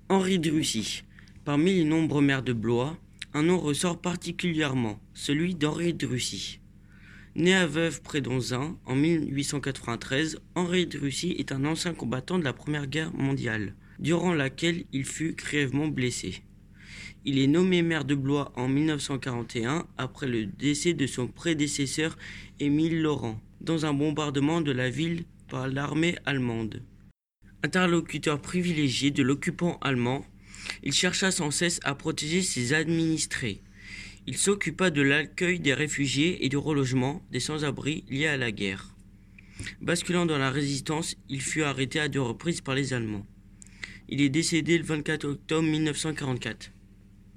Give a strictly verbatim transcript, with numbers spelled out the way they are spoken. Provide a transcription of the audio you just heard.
Henri de Russie. Parmi les nombreux maires de Blois, un nom ressort particulièrement, celui d'Henri de Russie. Né à Veuve-près-Donzin en mille huit cent quatre-vingt-treize, Henri de Russie est un ancien combattant de la Première Guerre mondiale, durant laquelle il fut grièvement blessé. Il est nommé maire de Blois en mille neuf cent quarante et un après le décès de son prédécesseur Émile Laurent, dans un bombardement de la ville par l'armée allemande. Interlocuteur privilégié de l'occupant allemand, il chercha sans cesse à protéger ses administrés. Il s'occupa de l'accueil des réfugiés et du relogement des sans-abri liés à la guerre. Basculant dans la résistance, il fut arrêté à deux reprises par les Allemands. Il est décédé le vingt-quatre octobre mille neuf cent quarante-quatre.